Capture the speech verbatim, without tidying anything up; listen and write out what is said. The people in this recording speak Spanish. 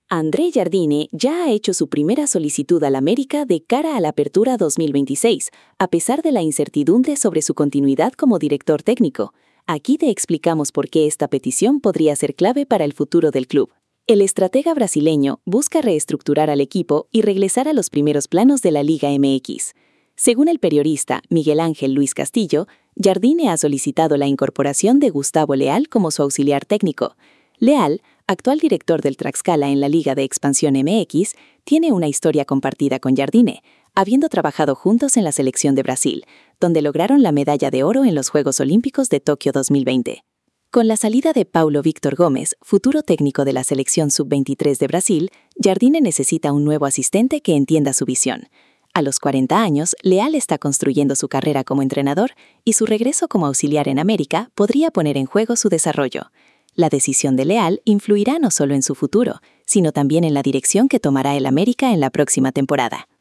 André Jardine ya ha hecho su primera solicitud al América de cara a la Apertura dos mil veintiséis, a pesar de la incertidumbre sobre su continuidad como director técnico. Aquí te explicamos por qué esta petición podría ser clave para el futuro del club. El estratega brasileño busca reestructurar al equipo y regresar a los primeros planos de la Liga M X. Según el periodista Miguel Ángel Luis Castillo, Jardine ha solicitado la incorporación de Gustavo Leal como su auxiliar técnico. Leal, actual director del Tlaxcala en la Liga de Expansión M X, tiene una historia compartida con Jardine, habiendo trabajado juntos en la selección de Brasil, donde lograron la medalla de oro en los Juegos Olímpicos de Tokio dos mil veinte. Con la salida de Paulo Víctor Gómez, futuro técnico de la selección sub veintitrés de Brasil, Jardine necesita un nuevo asistente que entienda su visión. A los cuarenta años, Leal está construyendo su carrera como entrenador y su regreso como auxiliar en América podría poner en juego su desarrollo. La decisión de Leal influirá no solo en su futuro, sino también en la dirección que tomará el América en la próxima temporada.